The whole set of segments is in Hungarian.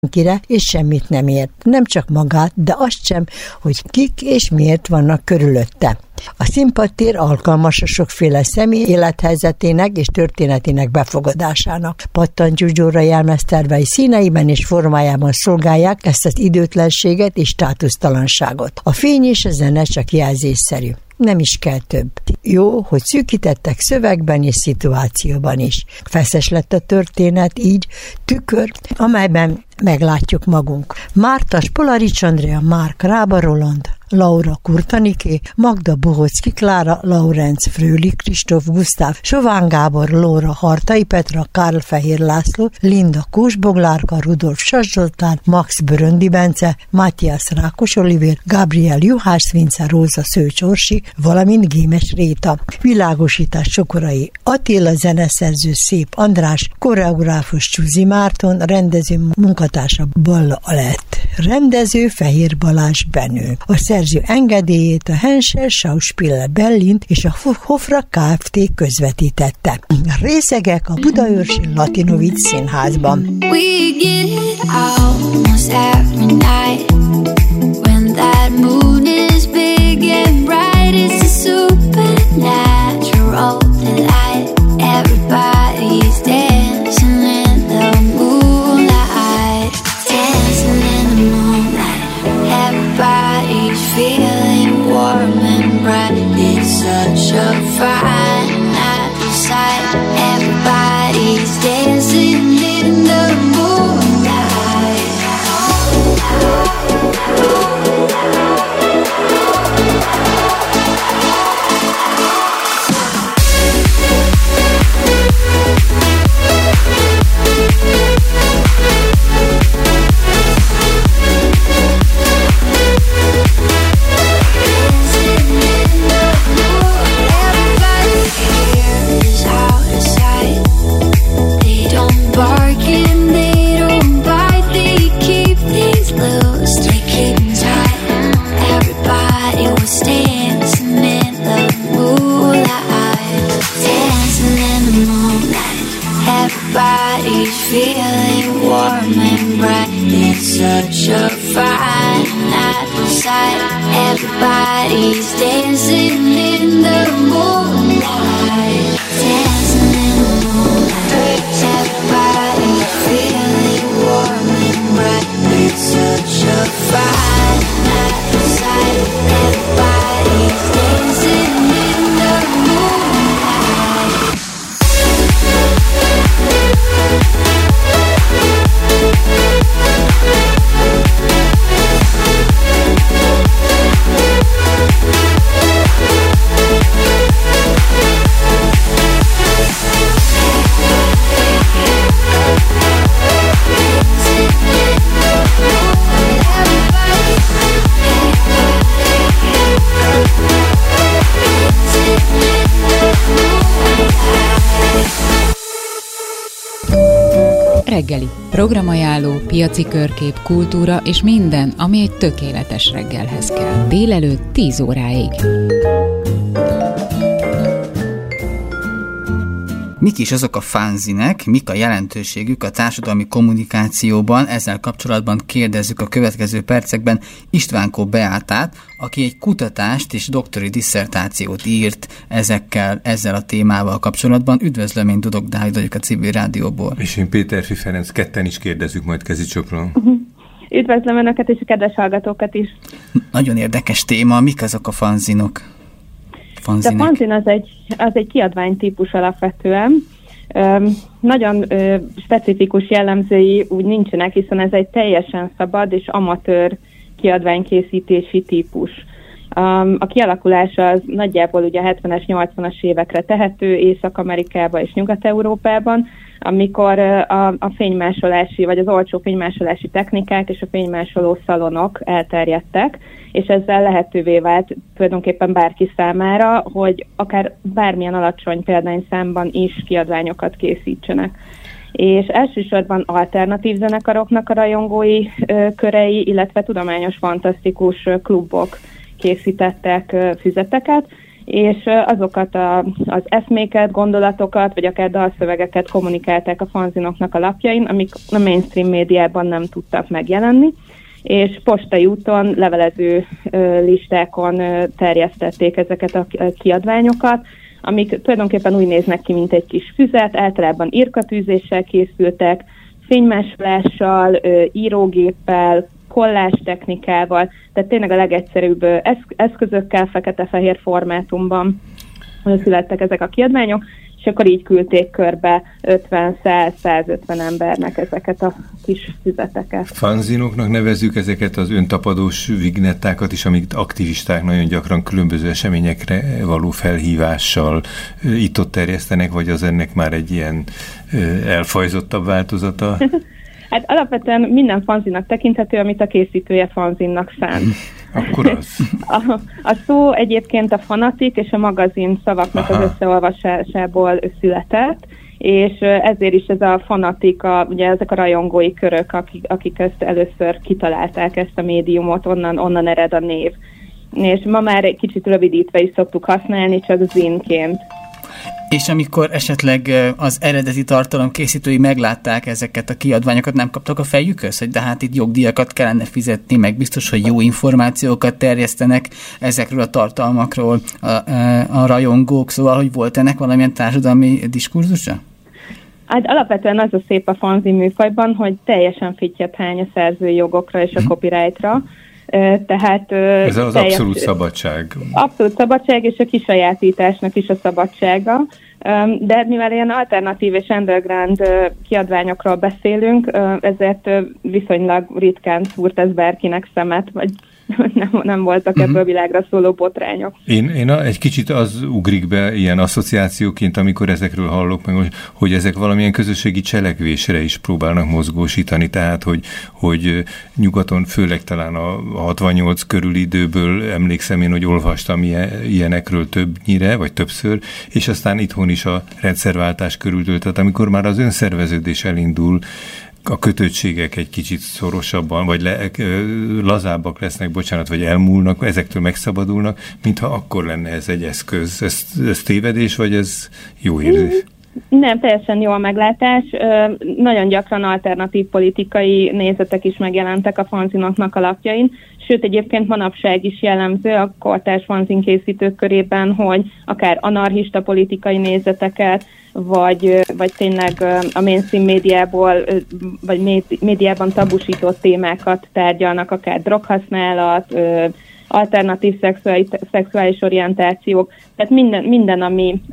senkire, és semmit nem ért. Nem csak magát, de azt sem, hogy kik és miért vannak körülötte. A színpadtér alkalmas a sokféle személy élethelyzetének és történetének befogadásának. Pattantyús-Gyóra jelmeztervei színeiben és formájában szolgálják ezt az időtlenséget és státusztalanságot. A fény és a zene csak jelzésszerű. Nem is kell több. Jó, hogy szűkítettek szövegben és szituációban is. Feszes lett a történet, így tükör, amelyben meglátjuk magunk. Mártas, Polarics Andrea, Márk Rába Roland, Laura Kurtaniké, Magda Bohocki, Klára Laurenc, Frőli Kristóf, Gusztáv Sován Gábor, Lóra Hartai Petra, Kárl Fehér László, Linda Kósboglárka, Rudolf Sas-Zoltán, Max Böröndi Bence, Mátyás Rákos Olivér, Gabriel Juhász Vince, Róza Szőcs Orsi, valamint Gémes Réta. Világosítás Csokorai Attila, zeneszerző Szép András, koreográfus Csuzi Márton, rendező munkatársa Balla Alett, rendező Fehér Balázs Benő. A szerző engedélyét a Henschel Schauspieler Berlin és a Hofra Kft. Közvetítette. Részegek a Budaörsi Latinovic Színházban. We get it almost every night when that moon is big and bright. It's a supernatural delight. Everybody's dancing in the moonlight, dancing in the moonlight. Everybody's feeling warm and bright. It's such a fine night sight. Everybody's dancing in the moonlight. Everybody's feeling warm and bright. It's such a fine night sight. Everybody's dancing in the moonlight, dancing in the moonlight. Everybody's feeling warm and bright. It's such a fine night sight. Everybody's dancing in the moonlight. Reggeli. Programajánló, piaci körkép, kultúra és minden, ami egy tökéletes reggelhez kell. Délelőtt 10 óráig. Mik is azok a fanzinek, mik a jelentőségük a társadalmi kommunikációban? Ezzel kapcsolatban kérdezzük a következő percekben Istvánkó Beátát, aki egy kutatást és doktori disszertációt írt ezzel a témával kapcsolatban. Üdvözlöm, én Dudok Dávid vagyok a Civil Rádióból. És én Péterfi Ferenc, ketten is kérdezzük majd kezicsokról. Üdvözlöm Önöket és a kedves hallgatókat is. Nagyon érdekes téma, mik azok a fanzinok? A fanzin az egy kiadványtípus alapvetően. Nagyon specifikus jellemzői úgy nincsenek, hiszen ez egy teljesen szabad és amatőr kiadványkészítési típus. A kialakulása az nagyjából ugye a 70-es, 80-as évekre tehető Észak-Amerikában és Nyugat-Európában, amikor a fénymásolási, vagy az olcsó fénymásolási technikák és a fénymásoló szalonok elterjedtek, és ezzel lehetővé vált tulajdonképpen bárki számára, hogy akár bármilyen alacsony példányszámban is kiadványokat készítsenek. És elsősorban alternatív zenekaroknak a rajongói körei, illetve tudományos fantasztikus klubok készítettek füzeteket, és azokat az eszméket, gondolatokat, vagy akár dalszövegeket kommunikálták a fanzinoknak a lapjain, amik a mainstream médiában nem tudtak megjelenni, és postai úton, levelező listákon terjesztették ezeket a kiadványokat, amik tulajdonképpen úgy néznek ki, mint egy kis füzet, általában irkatűzéssel készültek, fénymásolással, írógéppel, kollázs technikával, tehát tényleg a legegyszerűbb eszközökkel, fekete-fehér formátumban születtek ezek a kiadványok, és akkor így küldték körbe 50-100-150 embernek ezeket a kis füzeteket. Fanzinoknak nevezzük ezeket az öntapadós vignettákat is, amit aktivisták nagyon gyakran különböző eseményekre való felhívással itt-ott terjesztenek, vagy az ennek már egy ilyen elfajzottabb változata? Hát alapvetően minden fanzinnak tekinthető, amit a készítője fanzinnak szánt. Akkor az. A szó egyébként a fanatik és a magazin szavaknak az összeolvasásából született, és ezért is ez a fanatik, ugye ezek a rajongói körök, akik ezt először kitalálták, ezt a médiumot, onnan ered a név. És ma már egy kicsit rövidítve is szoktuk használni, csak zinként. És amikor esetleg az eredeti tartalom készítői meglátták ezeket a kiadványokat, nem kaptak a fejükhöz, hogy de hát itt jogdíjakat kellene fizetni, meg biztos, hogy jó információkat terjesztenek ezekről a tartalmakról a rajongók, szóval, hogy volt ennek valamilyen társadalmi diskurzusa? Hát alapvetően az a szép a fanzin műfajban, hogy teljesen fittyet hány a szerzői jogokra és a copyrightra. Tehát, ez az abszolút szabadság. Abszolút szabadság, és a kisajátításnak is a szabadsága. De mivel ilyen alternatív és underground kiadványokról beszélünk, ezért viszonylag ritkán szúrt ez bárkinek szemet, vagy nem voltak ebből világra szóló botrányok. Én egy kicsit az ugrik be ilyen asszociációként, amikor ezekről hallok meg, hogy ezek valamilyen közösségi cselekvésre is próbálnak mozgósítani, tehát hogy nyugaton, főleg talán a 68 körüli időből emlékszem én, hogy olvastam ilyenekről többnyire, vagy többször, és aztán itthon is a rendszerváltás körül, tehát amikor már az önszerveződés elindul, a kötöttségek egy kicsit szorosabban, vagy lazábbak lesznek, vagy elmúlnak, ezektől megszabadulnak, mintha akkor lenne ez egy eszköz. Ez tévedés, vagy ez jó érzés? Nem, teljesen jó a meglátás. Nagyon gyakran alternatív politikai nézetek is megjelentek a fanzinoknak a lapjain, sőt egyébként manapság is jellemző a kortárs fanzinkészítők körében, hogy akár anarchista politikai nézeteket, vagy tényleg a mainstream médiából, vagy médiában tabusított témákat tárgyalnak, akár droghasználat, alternatív szexuális orientációk, tehát minden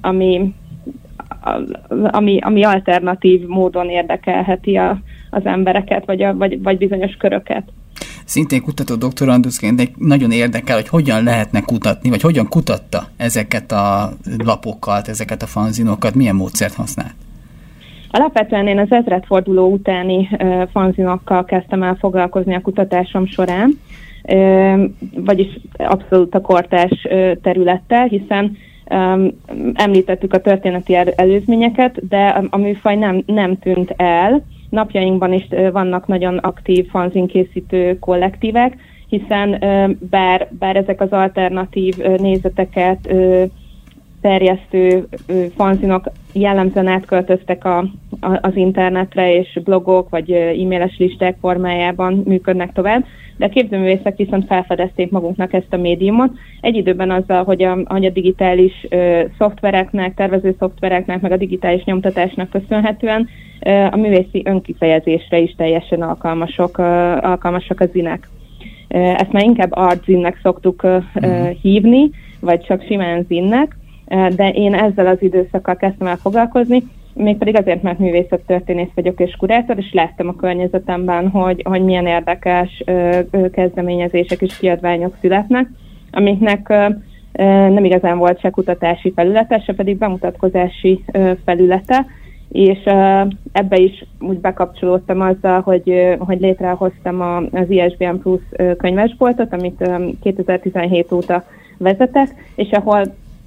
ami alternatív módon érdekelheti az embereket, vagy bizonyos köröket. Szintén kutató doktoranduszként nagyon érdekel, hogy hogyan lehetne kutatni, vagy hogyan kutatta ezeket a lapokat, ezeket a fanzinokat, milyen módszert használt? Alapvetően én az ezredforduló utáni fanzinokkal kezdtem el foglalkozni a kutatásom során, vagyis abszolút a kortárs területtel, hiszen említettük a történeti előzményeket, de a műfaj nem tűnt el. Napjainkban is vannak nagyon aktív fanzinkészítő kollektívek, hiszen bár ezek az alternatív nézeteket terjesztő fanzinok jellemzően átköltöztek az internetre, és blogok vagy e-mailes listák formájában működnek tovább, de a képzőművészek viszont felfedezték magunknak ezt a médiumot. Egy időben azzal, hogy a digitális szoftvereknek, tervező szoftvereknek, meg a digitális nyomtatásnak köszönhetően a művészi önkifejezésre is teljesen alkalmasak a zinek. Ezt már inkább artzinnek szoktuk hívni, vagy csak simán zinnek, de én ezzel az időszakkal kezdtem el foglalkozni, mégpedig azért, mert művészettörténész vagyok és kurátor, és láttam a környezetemben, hogy milyen érdekes kezdeményezések és kiadványok születnek, amiknek nem igazán volt se kutatási felülete, se pedig bemutatkozási felülete, és ebbe is úgy bekapcsolódtam azzal, hogy létrehoztam az ISBN Plus könyvesboltot, amit 2017 óta vezetek, és ahol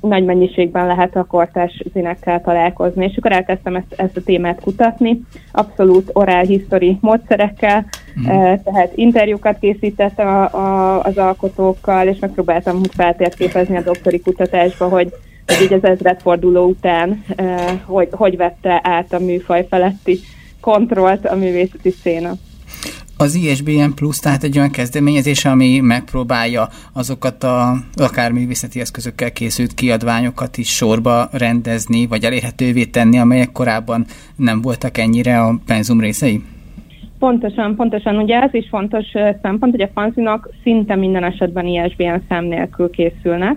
nagy mennyiségben lehet a kortárs színekkel találkozni. És akkor elkezdtem ezt a témát kutatni, abszolút oral history módszerekkel, tehát interjúkat készítettem az alkotókkal, és megpróbáltam feltérképezni a doktori kutatásba, hogy így az ezredforduló után hogy vette át a műfaj feletti kontrollt a művészeti széna. Az ISBN Plus, tehát egy olyan kezdeményezés, ami megpróbálja azokat akár művészeti eszközökkel készült kiadványokat is sorba rendezni, vagy elérhetővé tenni, amelyek korábban nem voltak ennyire a penzum részei? Pontosan. Ugye ez is fontos szempont, hogy a fanzinok szinte minden esetben ISBN szám nélkül készülnek,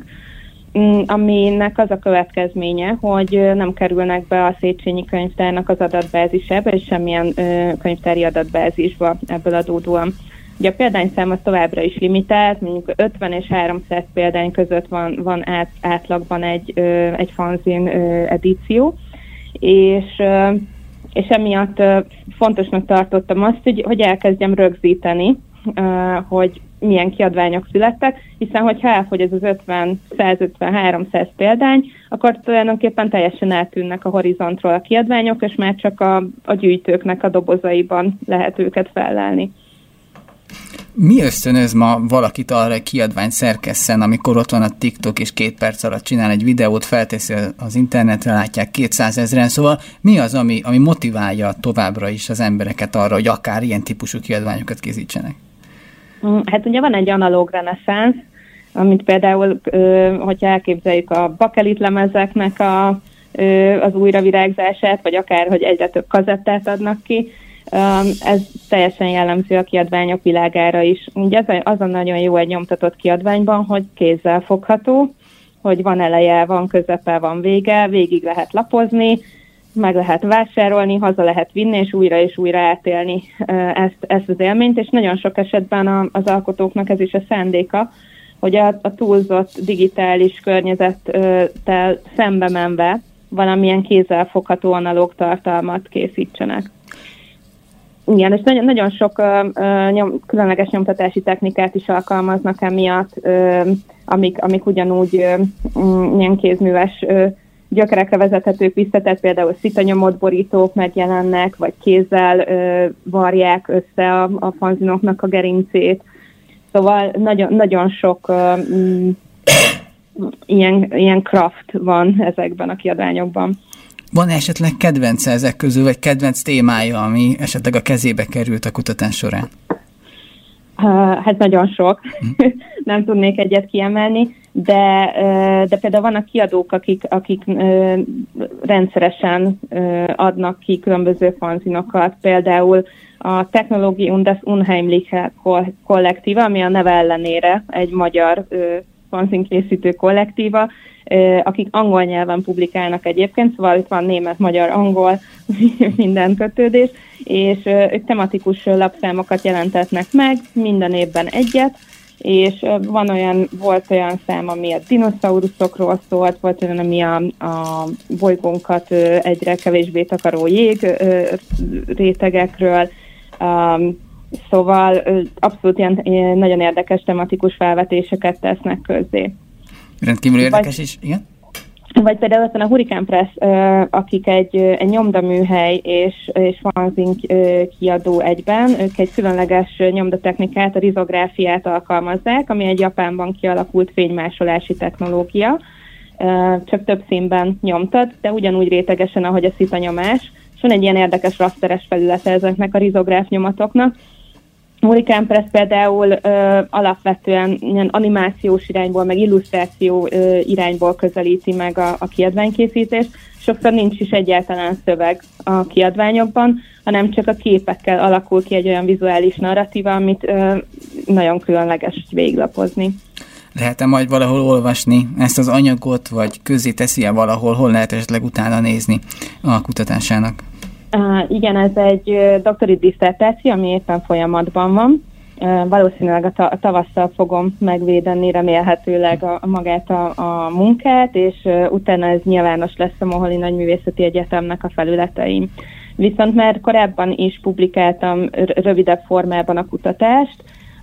aminek az a következménye, hogy nem kerülnek be a Széchenyi könyvtárnak az adatbázisába, és semmilyen könyvtári adatbázisba ebből adódóan. Ugye a példányszám az továbbra is limitált, mondjuk 50 és 300 példány között van átlagban egy fanzin edíció, és emiatt fontosnak tartottam azt, hogy elkezdjem rögzíteni, hogy milyen kiadványok születtek, hiszen hogyha elfogy ez az 50, 150, 300 példány, akkor tulajdonképpen teljesen eltűnnek a horizontról a kiadványok, és már csak a gyűjtőknek a dobozaiban lehet őket fellelni. Mi ösztönöz ma valakit arra, hogy kiadványt szerkesszen, amikor ott van a TikTok, és 2 perc alatt csinál egy videót, felteszi az internetre, látják 200 000-en, szóval mi az, ami motiválja továbbra is az embereket arra, hogy akár ilyen típusú kiadványokat készítsenek? Hát ugye van egy analóg reneszánsz, amit például, hogyha elképzeljük a bakelit lemezeknek az újravirágzását, vagy akár, hogy egyre több kazettát adnak ki, ez teljesen jellemző a kiadványok világára is. Ugye az a nagyon jó egy nyomtatott kiadványban, hogy kézzel fogható, hogy van eleje, van közepe, van vége, végig lehet lapozni, meg lehet vásárolni, haza lehet vinni, és újra átélni ezt az élményt, és nagyon sok esetben az alkotóknak ez is a szándéka, hogy a túlzott digitális környezettel szembe menve valamilyen kézzelfogható analóg tartalmat készítsenek. Igen, és nagyon sok különleges nyomtatási technikát is alkalmaznak emiatt, amik ugyanúgy ilyen kézműves gyökerekre vezethetők vissza, tehát például szitanyomott borítók megjelennek, vagy kézzel varják össze a fanzinoknak a gerincét. Szóval nagyon sok ilyen craft van ezekben a kiadványokban. Van esetleg kedvence ezek közül, vagy kedvenc témája, ami esetleg a kezébe került a kutatás során? Hát nagyon sok. Nem tudnék egyet kiemelni, de például vannak kiadók, akik rendszeresen adnak ki különböző fanzinokat. Például a Technologie und das Unheimliche kollektíva, ami a neve ellenére egy magyar fanzinkészítő kollektíva, akik angol nyelven publikálnak egyébként, szóval itt van német, magyar, angol, minden kötődés, és ők tematikus lapszámokat jelentetnek meg, minden évben egyet, és volt olyan szám, ami a dinoszauruszokról szólt, volt olyan, ami a bolygónkat egyre kevésbé takaró jég rétegekről, szóval abszolút ilyen nagyon érdekes tematikus felvetéseket tesznek közzé. Rendkívül érdekes is, igen? Vagy például ott van a Hurricane Press, akik egy nyomdaműhely és fanzin kiadó egyben, ők egy különleges nyomdatechnikát, a rizográfiát alkalmazzák, ami egy Japánban kialakult fénymásolási technológia, csak több színben nyomtad, de ugyanúgy rétegesen, ahogy a szitanyomás, és van egy ilyen érdekes rasteres felülete ezeknek a rizográf nyomatoknak. Hurricane Press például alapvetően ilyen animációs irányból, meg illusztráció irányból közelíti meg a kiadványkészítést. Sokszor nincs is egyáltalán szöveg a kiadványokban, hanem csak a képekkel alakul ki egy olyan vizuális narratíva, amit nagyon különleges végiglapozni. Lehet-e majd valahol olvasni ezt az anyagot, vagy közzé teszi-e valahol, hol lehet esetleg utána nézni a kutatásának? Igen, ez egy doktori disszertáció, ami éppen folyamatban van. Valószínűleg a tavasszal fogom megvédeni remélhetőleg magát a munkát, és utána ez nyilvános lesz a Moholi Nagyművészeti Egyetemnek a felületein. Viszont már korábban is publikáltam rövidebb formában a kutatást,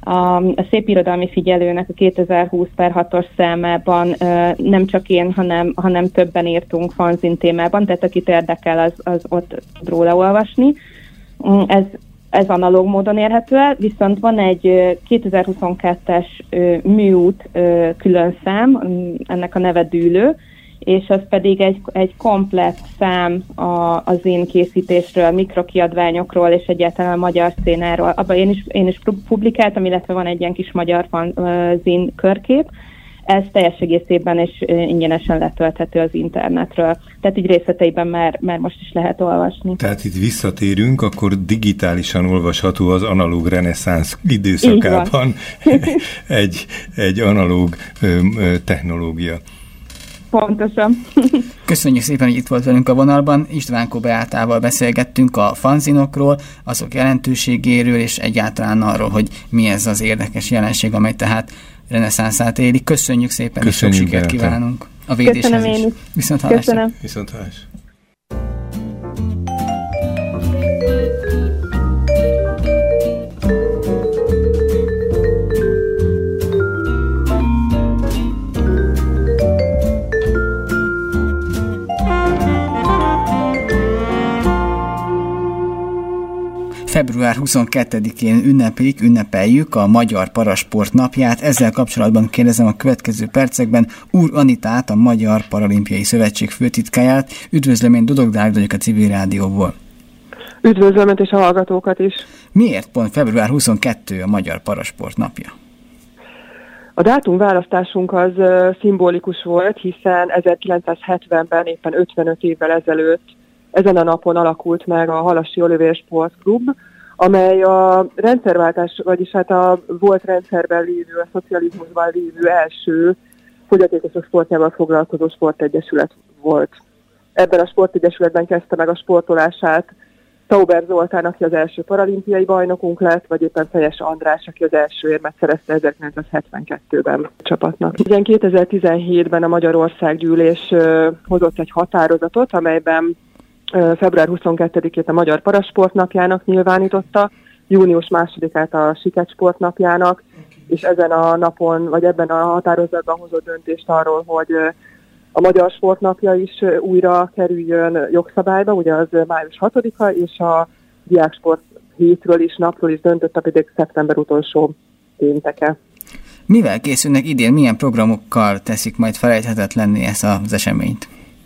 a Szépirodalmi Figyelőnek a 2020/6-os számában nem csak én, hanem többen írtunk fanzin témában, tehát akit érdekel, az ott tud róla olvasni. Ez analóg módon érhető el, viszont van egy 2022-es műút külön szám, ennek a neve Dűlő, és az pedig egy komplett szám a zin készítésről, mikrokiadványokról és egyáltalán a magyar szénáról. Abban én is publikáltam, illetve van egy ilyen kis magyar zin körkép. Ez teljes egészében és ingyenesen letölthető az internetről. Tehát így részleteiben már most is lehet olvasni. Tehát itt visszatérünk, akkor digitálisan olvasható az analóg reneszánsz időszakában egy analóg technológia. Pontosan. Köszönjük szépen, hogy itt volt velünk a vonalban. Istvánkó Beátával beszélgettünk a fanzinokról, azok jelentőségéről, és egyáltalán arról, hogy mi ez az érdekes jelenség, amely tehát reneszánszát éli. Köszönjük szépen, és sok sikert kívánunk a védéshez is. Viszonthallásra. Viszonthallásra. Február 22-én ünnepeljük a Magyar Parasport napját. Ezzel kapcsolatban kérdezem a következő percekben Úr Anitát, a Magyar Paralimpiai Szövetség főtitkáját. Üdvözlöm, én Dudok Dávid vagyok a Civil Rádióból. Üdvözlöm és a hallgatókat is. Miért pont február 22 a Magyar Parasport napja? A dátumválasztásunk az szimbolikus volt, hiszen 1970-ben, éppen 55 évvel ezelőtt ezen a napon alakult meg a Halassi Olivér Sportklub, amely a rendszerváltás, vagyis hát a volt rendszerben lévő, a szocializmusban lévő első fogyatékosok sportjával foglalkozó sportegyesület volt. Ebben a sportegyesületben kezdte meg a sportolását Tauber Zoltán, aki az első paralimpiai bajnokunk lett, vagy éppen Fejes András, aki az első érmet szerezte 1972-ben csapatnak. Igen, 2017-ben a Magyarországgyűlés hozott egy határozatot, amelyben február 22-ét a Magyar Parasport napjának nyilvánította, június 2-át a Siketsport napjának, és ezen a napon, vagy ebben a határozatban hozott döntést arról, hogy a Magyar Sportnapja is újra kerüljön jogszabályba, ugye az május 6-a, és a Diáksport hétről is, napról is döntött, pedig szeptember utolsó pénteke. Mivel készülnek idén, milyen programokkal teszik majd felejthetetlenné ezt az eseményt?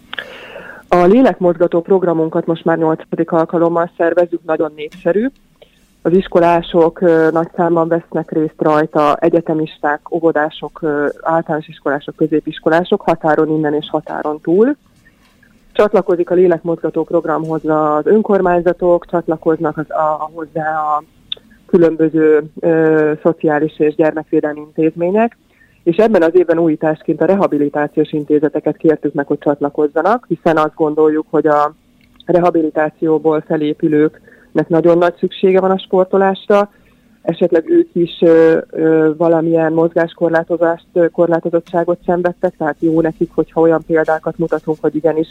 A lélekmozgató programunkat most már 8. alkalommal szervezzük, nagyon népszerű. Az iskolások nagy számban vesznek részt rajta, egyetemisták, óvodások, általános iskolások, középiskolások, határon innen és határon túl. Csatlakozik a lélekmozgató programhoz az önkormányzatok, csatlakoznak hozzá a különböző szociális és gyermekvédelmi intézmények, és ebben az évben újításként a rehabilitációs intézeteket kértük meg, hogy csatlakozzanak, hiszen azt gondoljuk, hogy a rehabilitációból felépülőknek nagyon nagy szüksége van a sportolásra, esetleg ők is valamilyen mozgáskorlátozottságot szenvedtek, tehát jó nekik, hogyha olyan példákat mutatunk, hogy igenis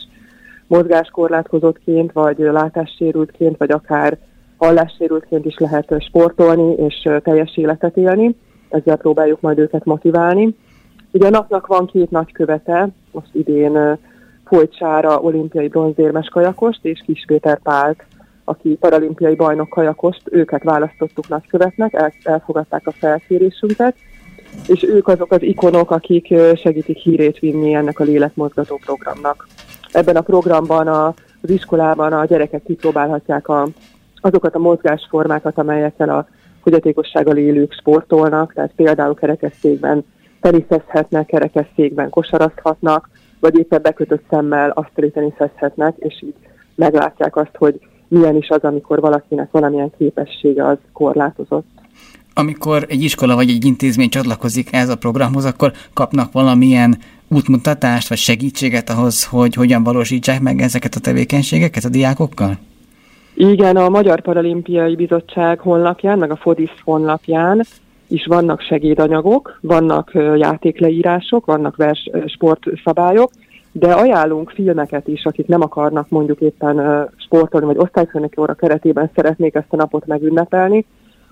mozgáskorlátozottként, vagy látássérültként, vagy akár hallássérültként is lehet sportolni és teljes életet élni. Ezzel próbáljuk majd őket motiválni. Ugye a napnak van 2 nagykövete, most idén Folyt Sára olimpiai bronzérmes kajakost, és Kis Péter Pált, aki paralimpiai bajnok kajakost, őket választottuk nagykövetnek, elfogadták a felkérésünket, és ők azok az ikonok, akik segítik hírét vinni ennek a lélekmozgató programnak. Ebben a programban az iskolában a gyerekek kipróbálhatják azokat a mozgásformákat, amelyekkel a fogyatékossággal élők sportolnak, tehát például kerekesszékben teniszezhetnek, kerekesszékben kosarazhatnak, vagy éppen bekötött szemmel asztali teniszezhetnek, és így meglátják azt, hogy milyen is az, amikor valakinek valamilyen képessége az korlátozott. Amikor egy iskola vagy egy intézmény csatlakozik ehhez a programhoz, akkor kapnak valamilyen útmutatást vagy segítséget ahhoz, hogy hogyan valósítsák meg ezeket a tevékenységeket a diákokkal? Igen, a Magyar Paralimpiai Bizottság honlapján, meg a FODISZ honlapján is vannak segédanyagok, vannak játékleírások, vannak sportszabályok, de ajánlunk filmeket is, akik nem akarnak mondjuk éppen sportolni, vagy osztályfőnöki óra keretében szeretnék ezt a napot megünnepelni,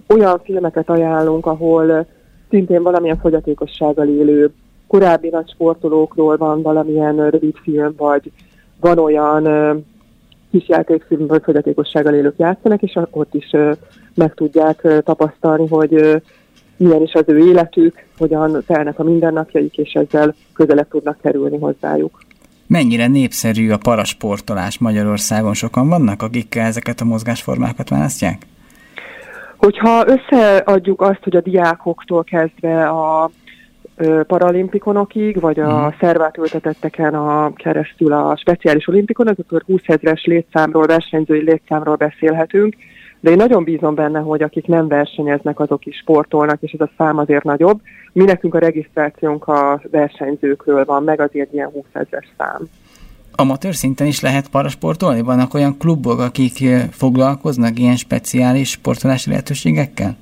olyan filmeket ajánlunk, ahol szintén valamilyen fogyatékossággal élő korábbi nagy sportolókról van valamilyen rövid film, vagy van olyan kisjátékfilm, vagy fogyatékossággal élők játszanak, és ott is meg tudják tapasztalni, hogy milyen is az ő életük, hogyan telnek a mindennapjaik, és ezzel közelebb tudnak kerülni hozzájuk. Mennyire népszerű a parasportolás Magyarországon? Sokan vannak, akik ezeket a mozgásformákat választják? Hogyha összeadjuk azt, hogy a diákoktól kezdve a paralimpikonokig, vagy a szervátültetetteken keresztül a speciális olimpikonok, akkor 20 000-es létszámról, versenyzői létszámról beszélhetünk, de én nagyon bízom benne, hogy akik nem versenyeznek, azok is sportolnak, és ez a szám azért nagyobb. Mi nekünk a regisztrációnk a versenyzőkről van, meg azért ilyen 20 000-es szám. Amatőr szinten is lehet parasportolni? Vannak olyan klubok, akik foglalkoznak ilyen speciális sportolási lehetőségekkel?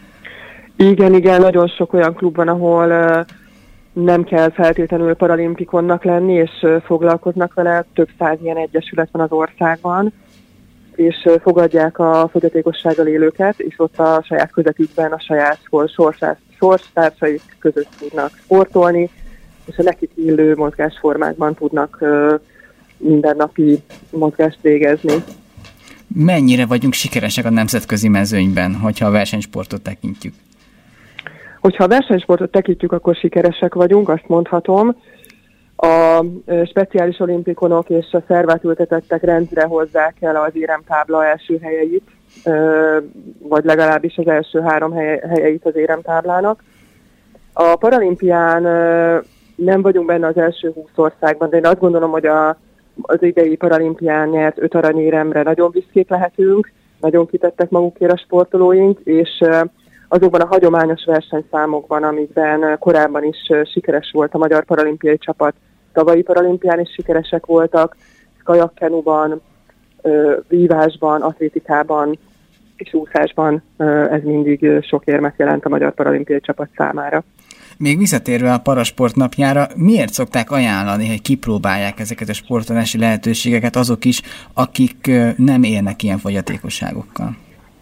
Igen, nagyon sok olyan klub van, ahol nem kell feltétlenül paralimpikonnak lenni, és foglalkoznak vele, több száz ilyen egyesület van az országban, és fogadják a fogyatékossággal élőket, és ott a saját közöttükben a saját sorstársaik között tudnak sportolni, és a nekik illő mozgásformákban tudnak mindennapi mozgást végezni. Mennyire vagyunk sikeresek a nemzetközi mezőnyben, hogyha a versenysportot tekintjük? Hogyha a versenysportot tekintjük, akkor sikeresek vagyunk, azt mondhatom. A speciális olimpikonok és a szervátültetettek rendre hozzák el az éremtábla első helyeit, vagy legalábbis az első 3 helyeit az éremtáblának. A paralimpián nem vagyunk benne az első 20 országban, de én azt gondolom, hogy az idei paralimpián nyert 5 aranyéremre nagyon büszkék lehetünk, nagyon kitettek magukért a sportolóink, és azokban a hagyományos versenyszámokban, amikben korábban is sikeres volt a magyar paralimpiai csapat, tavalyi paralimpián is sikeresek voltak, kajakkenuban, vívásban, atlétikában és úszásban ez mindig sok érmet jelent a magyar paralimpiai csapat számára. Még visszatérve a Parasport napjára, miért szokták ajánlani, hogy kipróbálják ezeket a sportolási lehetőségeket azok is, akik nem élnek ilyen fogyatékosságokkal?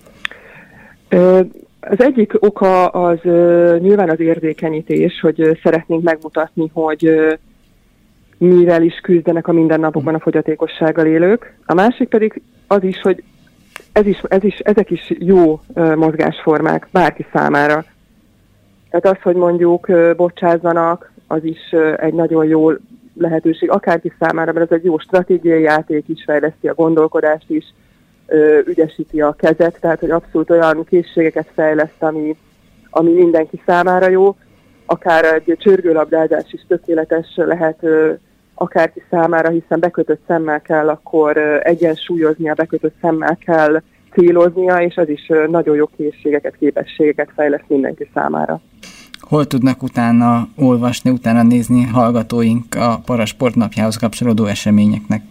Az egyik oka az nyilván az érzékenyítés, hogy szeretnénk megmutatni, hogy mivel is küzdenek a mindennapokban a fogyatékossággal élők. A másik pedig az is, hogy ezek is jó mozgásformák bárki számára. Tehát az, hogy mondjuk bocsázzanak, az is egy nagyon jó lehetőség akárki számára, mert ez egy jó stratégiai játék is, fejleszti a gondolkodást is, ügyesíti a kezet, tehát hogy abszolút olyan készségeket fejleszt, ami mindenki számára jó. Akár egy csörgőlabdázás is tökéletes lehet akárki számára, hiszen bekötött szemmel kell akkor egyensúlyoznia, bekötött szemmel kell céloznia, és az is nagyon jó készségeket, képességeket fejleszt mindenki számára. Hol tudnak utána olvasni, utána nézni hallgatóink a Parasport napjához kapcsolódó eseményeknek?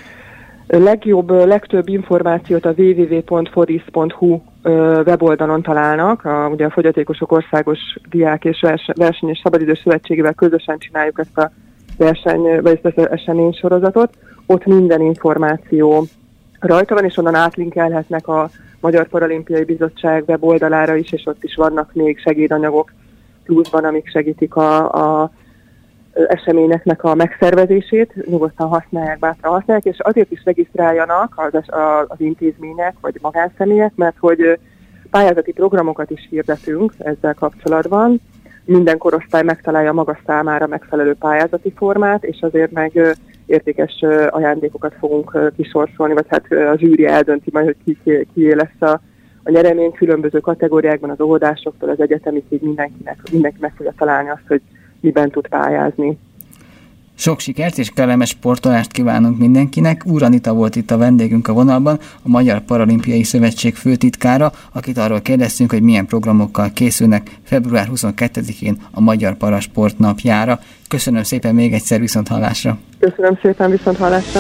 Legtöbb információt a www.fodis.hu weboldalon találnak. Ugye a Fogyatékosok Országos Diák és Verseny és Szabadidős Szövetségével közösen csináljuk ezt a vagy ezt az eseménysorozatot. Ott minden információ rajta van, és onnan átlinkelhetnek a Magyar Paralimpiai Bizottság weboldalára is, és ott is vannak még segédanyagok pluszban, amik segítik a eseményeknek a megszervezését, nyugodtan használják, bátran használják, és azért is regisztráljanak az intézmények vagy magánszemélyek, mert hogy pályázati programokat is hirdetünk ezzel kapcsolatban. Minden korosztály megtalálja maga számára megfelelő pályázati formát, és azért meg értékes ajándékokat fogunk kisorsolni, vagy hát a zsűri eldönti majd, hogy kié lesz a nyeremény különböző kategóriákban, az óvodásoktól az egyetemig, így mindenki meg fogja találni azt, hogy miben tud pályázni. Sok sikert és kellemes sportolást kívánunk mindenkinek. Úr Anita volt itt a vendégünk a vonalban, a Magyar Paralimpiai Szövetség főtitkára, akit arról kérdeztünk, hogy milyen programokkal készülnek február 22-én a Magyar Parasport napjára. Köszönöm szépen még egyszer, viszonthallásra! Köszönöm szépen, viszonthallásra!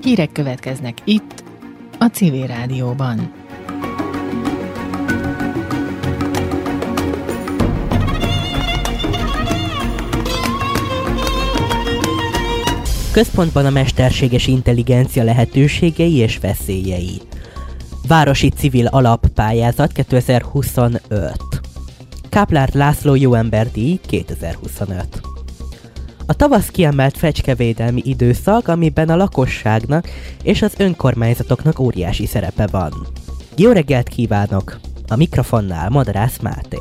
Hírek következnek itt, a Civil Rádióban. Központban a mesterséges intelligencia lehetőségei és veszélyei. Városi Civil Alappályázat 2025. Káplár László Jóember-díj 2025. A tavasz kiemelt fecskevédelmi időszak, amiben a lakosságnak és az önkormányzatoknak óriási szerepe van. Jó reggelt kívánok! A mikrofonnál Madarász Máté.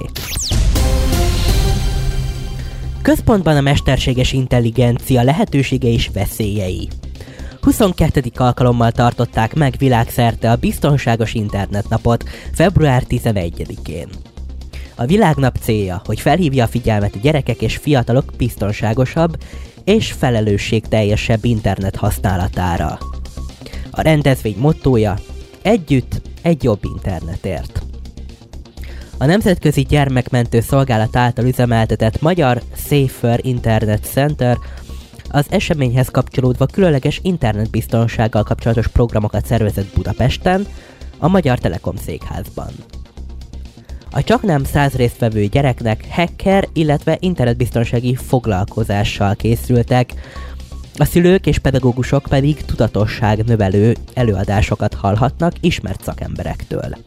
Központban a mesterséges intelligencia lehetősége és veszélyei. 22. alkalommal tartották meg világszerte a Biztonságos Internetnapot február 11-én. A világnap célja, hogy felhívja a figyelmet a gyerekek és fiatalok biztonságosabb és felelősségteljesebb internet használatára. A rendezvény mottója: együtt egy jobb internetért. A Nemzetközi Gyermekmentő Szolgálat által üzemeltetett Magyar Safer Internet Center az eseményhez kapcsolódva különleges internetbiztonsággal kapcsolatos programokat szervezett Budapesten, a Magyar Telekom székházban. A csaknem 100 résztvevő gyereknek hacker, illetve internetbiztonsági foglalkozással készültek, a szülők és pedagógusok pedig tudatosság növelő előadásokat hallhatnak ismert szakemberektől.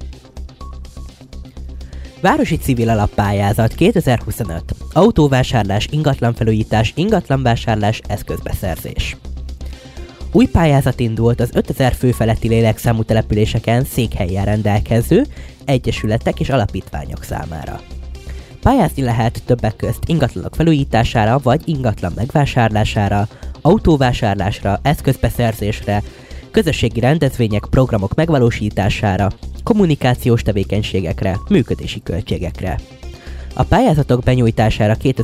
Városi Civil Alappályázat 2025. Autóvásárlás, ingatlanfelújítás, ingatlanvásárlás, eszközbeszerzés. Új pályázat indult az 5000 fő feletti lélekszámú településeken székhellyel rendelkező egyesületek és alapítványok számára. Pályázni lehet többek közt ingatlanok felújítására vagy ingatlan megvásárlására, autóvásárlásra, eszközbeszerzésre, közösségi rendezvények, programok megvalósítására, kommunikációs tevékenységekre, működési költségekre. A pályázatok benyújtására